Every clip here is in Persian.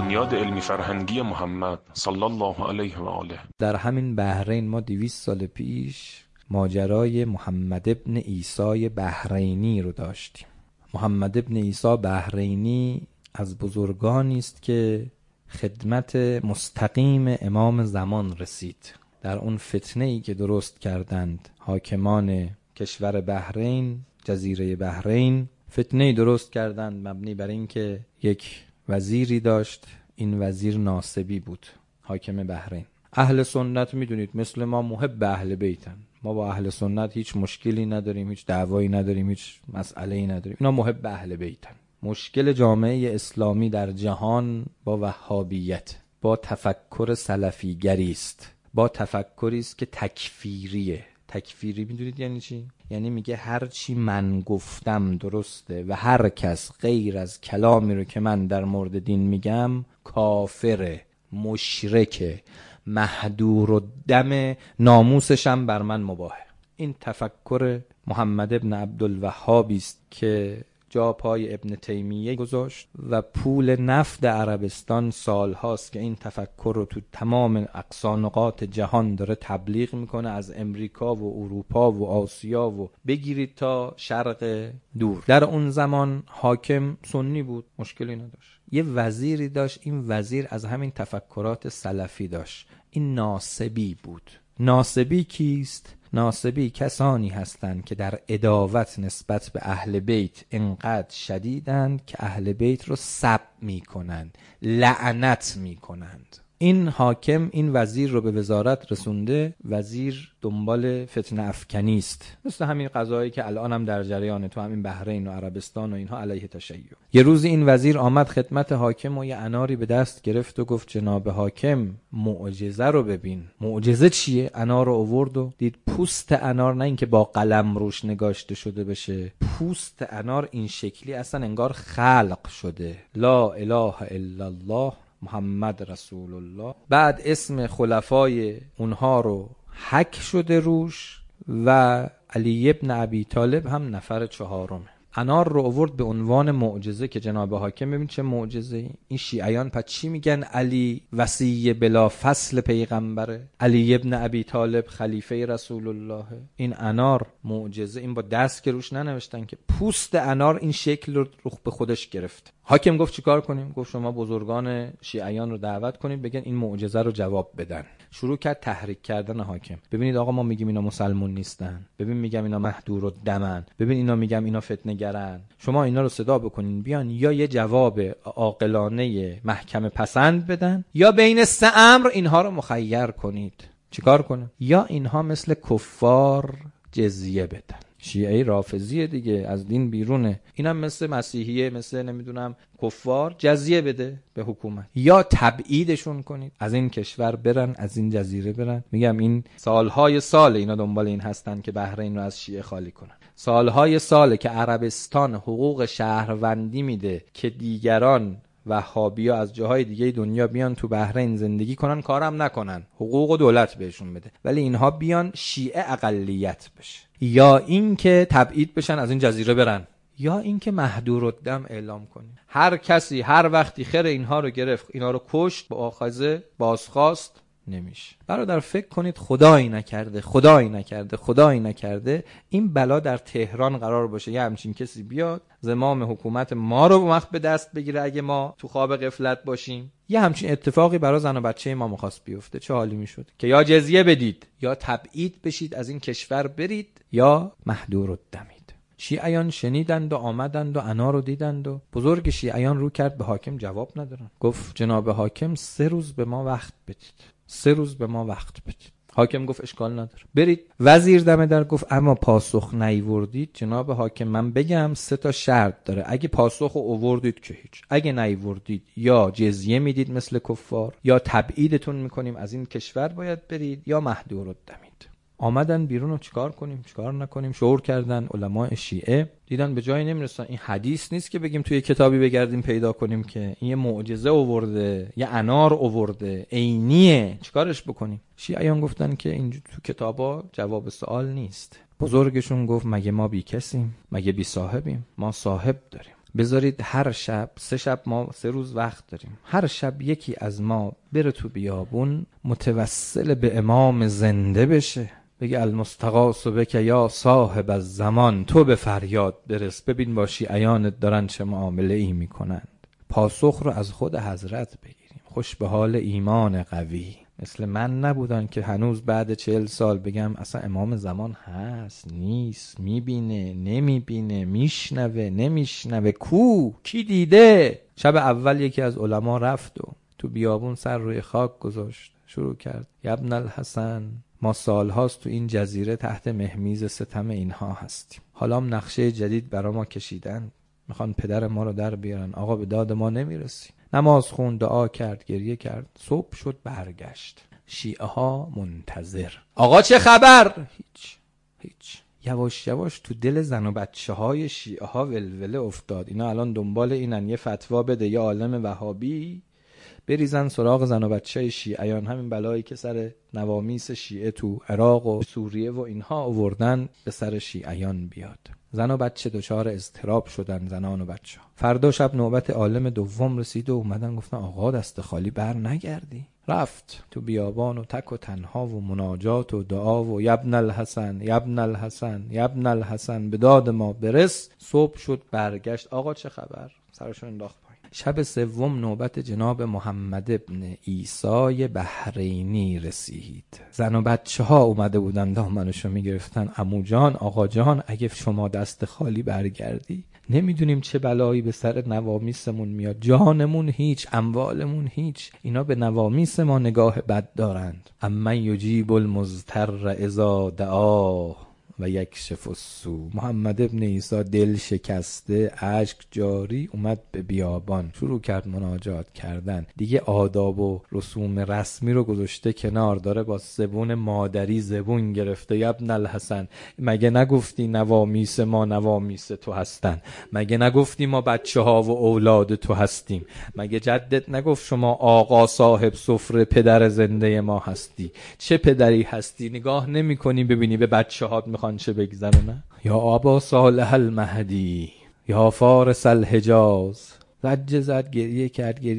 بنیاد علمی فرهنگی محمد صلی الله علیه و آله. در همین بحرین ما 200 سال پیش ماجرای محمد ابن عیسی بحرینی رو داشتیم. محمد ابن عیسی بحرینی از بزرگانی است که خدمت مستقیم امام زمان رسید. در اون فتنه‌ای که درست کردند حاکمان کشور بحرین، جزیره بحرین، فتنه‌ای درست کردند مبنی بر اینکه یک وزیری داشت، این وزیر ناصبی بود، حاکم بحرین. اهل سنت میدونید مثل ما محب اهل بیتن، ما با اهل سنت هیچ مشکلی نداریم، هیچ دعوایی نداریم، هیچ مسئله‌ای نداریم. اینا محب اهل بیتن. مشکل جامعه اسلامی در جهان با وهابیت، با تفکر سلفیگری است، با تفکری است که تکفیریه. تکفیری میدونید یعنی چی؟ یعنی میگه هر چی من گفتم درسته و هر کس غیر از کلامی رو که من در مورد دین میگم کافره، مشرکه، محدور و دم ناموسش هم بر من مباحه. این تفکر محمد ابن عبدالوهابی است که جا پای ابن تیمیه گذاشت و پول نفت عربستان سالهاست که این تفکر رو تو تمام اقصا نقاط جهان داره تبلیغ میکنه، از امریکا و اروپا و آسیا و بگیرید تا شرق دور. در اون زمان حاکم سنی بود، مشکلی نداشت. یه وزیری داشت، این وزیر از همین تفکرات سلفی داشت، این ناصبی بود. ناصبی کیست؟ ناصبی کسانی هستند که در عداوت نسبت به اهل بیت انقدر شدیدند که اهل بیت رو سب میکنند، لعنت میکنند. این حاکم این وزیر رو به وزارت رسونده، وزیر دنبال فتنه افکنی است، مثل همین قضایی که الان هم در جریانه تو همین بحرین و عربستان و اینها علیه تشیع. یه روز این وزیر آمد خدمت حاکم و یه اناری به دست گرفت و گفت جناب حاکم معجزه رو ببین. معجزه چیه؟ انار رو آورد و دید پوست انار، نه اینکه با قلم روش نگاشته شده بشه، پوست انار این شکلی اصلا انگار خلق شده. لا اله الا الله محمد رسول الله. بعد اسم خلفای اونها رو حک شده روش و علی ابن ابی طالب هم نفر 4. انار رو آورد به عنوان معجزه که جناب حاکم ببین چه معجزه‌ای. این شیعیان پس چی میگن؟ علی وصی بلا فصل پیغمبره، علی ابن ابی طالب خلیفه رسول الله. این انار معجزه، این با دست که روش ننوشتن که، پوست انار این شکل رو به خودش گرفت. حاکم گفت چیکار کنیم؟ گفت شما بزرگان شیعیان رو دعوت کنید بگن این معجزه رو جواب بدن. شروع کرد تحریک کردن حاکم. ببینید آقا ما میگیم اینا مسلمون نیستن، ببین میگم اینا محدور و دمن، ببین اینا میگم اینا فتنه گرن، شما اینا رو صدا بکنین بیان یا یه جواب عاقلانه محکمه پسند بدن یا بین 3 امر اینها رو مخیر کنید. چیکار کنه؟ یا اینها مثل کفار جزیه بدن. شیعه رافضیه دیگه، از دین بیرونه، اینم مثل مسیحیه، مثل نمیدونم کفار جزیه بده به حکومت، یا تبعیدشون کنید، از این کشور برن، از این جزیره برن. میگم این سالهای سال اینا دنبال این هستن که بحرین رو از شیعه خالی کنن. سالهای ساله که عربستان حقوق شهروندی میده که دیگران وهابی‌ها از جاهای دیگه دنیا بیان تو بحرین زندگی کنن، کارم نکنن، حقوق و دولت بهشون بده، ولی اینها بیان شیعه اقلیت بشه، یا این که تبعید بشن از این جزیره برن، یا این که محدور الدم اعلام کنی. هر کسی هر وقتی خیر اینها رو گرفت، اینها رو کشت، با آخذه بازخواست نمیشه. برادر فکر کنید خدایی نکرده، خدایی نکرده، خدایی نکرده این بلا در تهران قرار باشه یه همچین کسی بیاد زمام حکومت ما رو وقت به دست بگیره اگه ما تو خواب غفلت باشیم. یه همچین اتفاقی برای زن و بچه ما می‌خواست بیفته، چه حالی میشد؟ که یا جزیه بدید، یا تبعید بشید از این کشور برید، یا محدور الدمید. شیعیان شنیدند و آمدند و انا رو دیدند و بزرگ شیعیان رو کرد به حاکم، جواب ندارن. گفت جناب حاکم 3 روز به ما وقت بدید، 3 روز به ما وقت بدید. حاکم گفت اشکال نداره برید. وزیر دم در گفت اما پاسخ نیوردید جناب حاکم من بگم 3 تا شرط داره، اگه پاسخ رو آوردید که هیچ، اگه نیوردید یا جزیه میدید مثل کفار، یا تبعیدتون میکنیم از این کشور باید برید، یا محدور الدمید. آمدن بیرون و چیکار کنیم چیکار نکنیم، شور کردن علماء شیعه، دیدن به جایی نمیرسن. این حدیث نیست که بگیم توی کتابی بگردیم پیدا کنیم که این یه معجزه آورده، یه انار آورده عینیه، چیکارش بکنیم؟ شیعیان گفتن که این تو کتابا جواب سوال نیست. بزرگشون گفت مگه ما بی کسیم؟ مگه بی صاحبیم؟ ما صاحب داریم. بذارید هر شب 3 شب، ما 3 روز وقت داریم، هر شب یکی از ما بره تو بیابون متوسل به امام زنده بشه، بگه المستغاث بک یا صاحب الزمان، تو به فریاد برس، ببین با شیعیانت دارن چه معامله ای میکنند. پاسخ رو از خود حضرت بگیریم. خوش به حال ایمان قوی. مثل من نبودن که هنوز بعد 40 سال بگم اصلا امام زمان هست نیست، میبینه نمیبینه، میشنوه نمیشنوه، کی دیده. شب اول یکی از علما رفت و تو بیابون سر روی خاک گذاشت، شروع کرد یا ابن الحسن، ما سالهاست تو این جزیره تحت مهمیز ستم اینها هستیم، حالا هم نقشه جدید برا ما کشیدن، میخوان پدر ما رو در بیارن، آقا به داد ما نمیرسیم. نماز خون، دعا کرد، گریه کرد، صبح شد برگشت. شیعه ها منتظر. آقا چه خبر؟ هیچ. یواش یواش تو دل زن و بچه های شیعه ها ولوله افتاد. اینا الان دنبال اینن یه فتوا بده یه عالم وهابی بریزن سراغ زن و بچه شیعیان. همین بلایی که سر نوامیس شیعه تو عراق و سوریه و اینها آوردن به سر شیعیان بیاد. زن و بچه دچار اضطراب شدن، زنان و بچه. فردا شب نوبت عالم دوم رسید و اومدن گفتن آقا دست خالی بر نگردی. رفت تو بیابان و تک و تنها و مناجات و دعا و یبن الحسن یبن الحسن یبن الحسن، به داد ما برس. صبح شد برگشت. آقا چه خبر؟ سرشون انداخت. شب سوم نوبت جناب محمد ابن عیسی بحرینی رسید. زن و بچه ها اومده بودن دامنشو میگرفتن. عمو جان، آقا جان، اگه شما دست خالی برگردی نمیدونیم چه بلایی به سر نوامیسمون میاد، جانمون هیچ، اموالمون هیچ. اینا به نوامیس ما نگاه بد دارند. اما یجیب المضطر اذا دعاه و یکشف السوء. محمد ابن عیسی دل شکسته، اشک جاری، اومد به بیابان، شروع کرد مناجات کردن. دیگه آداب و رسوم رسمی رو گذاشته کنار، داره با زبون مادری زبون گرفته. یا ابن الحسن، مگه نگفتی نوامیس ما نوامیس تو هستن؟ مگه نگفتی ما بچه ها و اولاد تو هستیم؟ مگه جدت نگفت شما آقا صاحب سفره پدر زنده ما هستی؟ چه پدری هستی؟ نگاه نمی کنی ببینی به بچه هات میخوان چه بگذرونه؟ یا آبا صالح المهدی، یا فارس الحجاز. زجه زد، گریه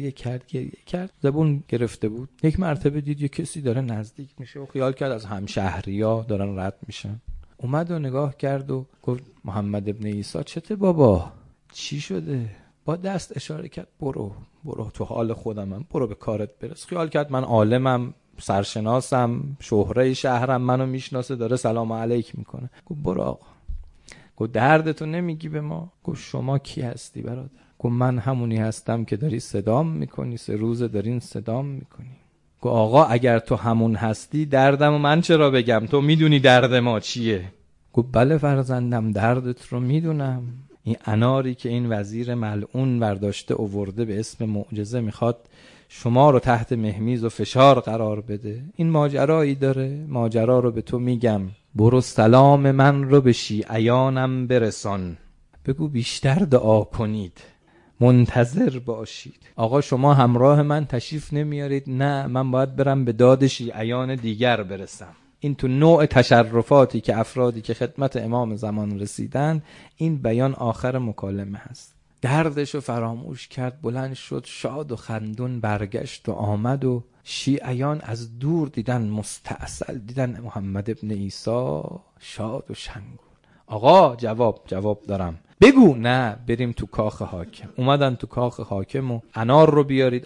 کرد. زبون گرفته بود. یک مرتبه دید یه کسی داره نزدیک میشه و خیال کرد از همشهریا دارن رد میشن. اومد و نگاه کرد و گفت محمد ابن عیسی چته بابا؟ چی شده؟ با دست اشاره کرد برو تو حال خودمم، برو به کارت برس. خیال کرد من عالمم، سرشناسم، شهره شهرم، منو میشناسه، داره سلام علیک میکنه. گفت برو آقا. گفت دردتو نمیگی به ما؟ گفت شما کی هستی برادر؟ گفت من همونی هستم که داری صدام میکنی، 3 روزه دارین صدام میکنی. گفت آقا اگر تو همون هستی دردمو من چرا بگم؟ تو میدونی درد ما چیه. گفت بله فرزندم، دردت رو میدونم. این اناری که این وزیر ملعون برداشته آورده به اسم معجزه میخواد شما رو تحت مهمیز و فشار قرار بده. این ماجرایی داره، ماجرا رو به تو میگم، برو سلام من رو به شیعیانم برسان، بگو بیشتر دعا کنید، منتظر باشید. آقا شما همراه من تشریف نمیارید؟ نه، من باید برم به داد شیعیان دیگر برسم. این تو نوع تشرفاتی که افرادی که خدمت امام زمان رسیدن، این بیان آخر مکالمه هست. دردشو فراموش کرد، بلند شد، شاد و خندون برگشت و آمد و شیعیان از دور دیدن مستعسل، دیدن محمد ابن عیسی شاد و شنگون. آقا جواب دارم، بگو. نه، بریم تو کاخ حاکم. اومدن تو کاخ حاکم و انار رو بیارید.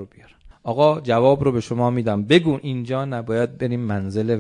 آقا جواب رو به شما میدم، بگو اینجا نباید بریم منزل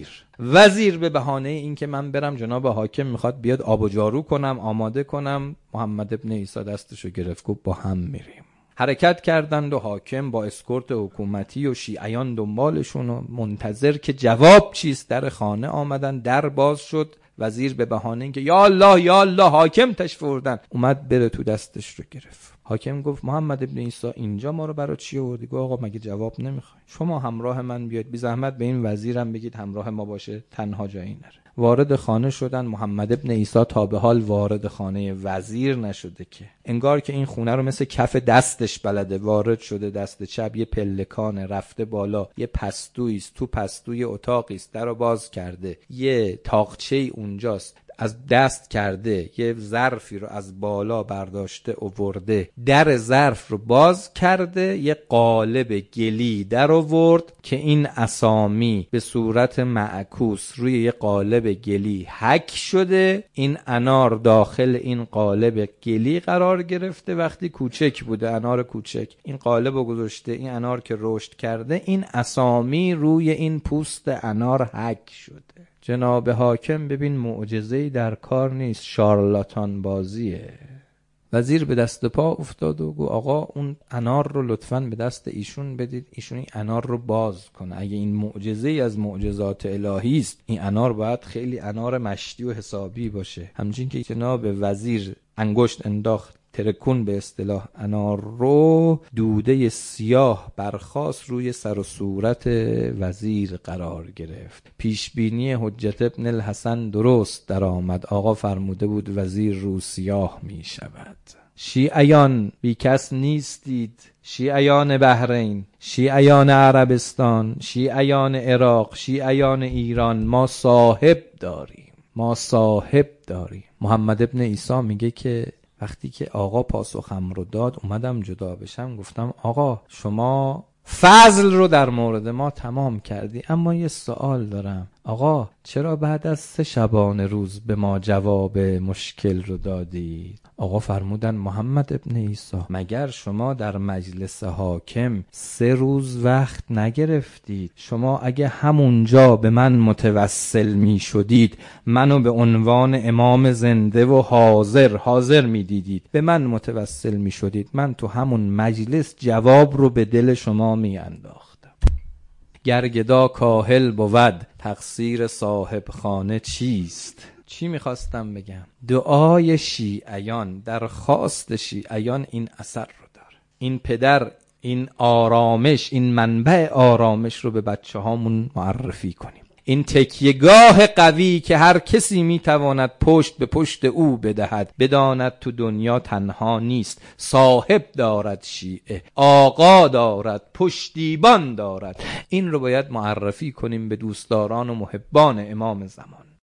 وزیر به بهانه این که من برم جناب حاکم میخواد بیاد آب و جارو کنم، آماده کنم. محمد ابن عیسی دستشو گرفت، گفت با هم میریم. حرکت کردند و حاکم با اسکورت حکومتی و شیعیان دنبالشون و منتظر که جواب چیست. در خانه آمدن، در باز شد. وزیر به بهانه اینکه یا الله حاکم تشریف آوردن، اومد بره تو، دستش رو گرفت. حاکم گفت محمد ابن عیسی اینجا ما رو برای چی آوردی؟ گفت آقا مگه جواب نمیخوای؟ شما همراه من بیاید، بی زحمت به این وزیرم بگید همراه ما باشه، تنها جایی نره. وارد خانه شدن. محمد ابن عیسی تا به حال وارد خانه وزیر نشده که، انگار که این خونه رو مثل کف دستش بلده. وارد شده، دست چپ یه پلکانه رفته بالا، یه پستویی است، تو پستوی اتاقی است، درو باز کرده، یه تاقچه اونجاست، از دست کرده، یه ظرفی رو از بالا برداشته آورده، در ظرف رو باز کرده، یه قالب گلی در آورد که این اسامی به صورت معکوس روی یه قالب گلی حک شده. این انار داخل این قالب گلی قرار گرفته. وقتی کوچک بوده، انار کوچک، این قالب رو گذاشته، این انار که رشد کرده، این اسامی روی این پوست انار حک شده. جناب حاکم ببین معجزه‌ای در کار نیست، شارلاتان بازیه. وزیر به دست پا افتاد و گفت آقا اون انار رو لطفاً به دست ایشون بدید، ایشون این انار رو باز کنه. اگه این معجزه‌ای از معجزات الهی است، این انار باید خیلی انار مشتی و حسابی باشه. همچنین که جناب وزیر انگشت انداخت ترکون به اصطلاح انار رو، دوده سیاه برخاست روی سر و صورت وزیر قرار گرفت. پیشبینی حجت ابن الحسن درست در آمد. آقا فرموده بود وزیر رو سیاه می شود. شیعیان بی کس نیستید، شیعیان بحرین، شیعیان عربستان، شیعیان عراق، شیعیان ایران، ما صاحب داریم، ما صاحب داریم. محمد ابن عیسی میگه که وقتی که آقا پاسخم رو داد اومدم جدا بشم، گفتم آقا شما فضل رو در مورد ما تمام کردی، اما یه سوال دارم. آقا چرا بعد از 3 شبانه روز به ما جواب مشکل رو دادید؟ آقا فرمودن محمد ابن عیسی مگر شما در مجلس حاکم 3 روز وقت نگرفتید؟ شما اگه همونجا به من متوسل می شدید، منو به عنوان امام زنده و حاضر می دیدید، به من متوسل می شدید، من تو همون مجلس جواب رو به دل شما می انداختم. گرگدا کاهل بود، تقصیر صاحب خانه چیست؟ چی میخواستم بگم؟ دعای شیعیان، درخواست شیعیان این اثر رو داره. این پدر این آرامش، این منبع آرامش رو به بچه هامون معرفی کنیم. این تکیهگاه قوی که هر کسی میتواند پشت به پشت او بدهد، بداند تو دنیا تنها نیست، صاحب دارد شیعه، آقا دارد، پشتیبان دارد. این رو باید معرفی کنیم به دوستداران و محبان امام زمان.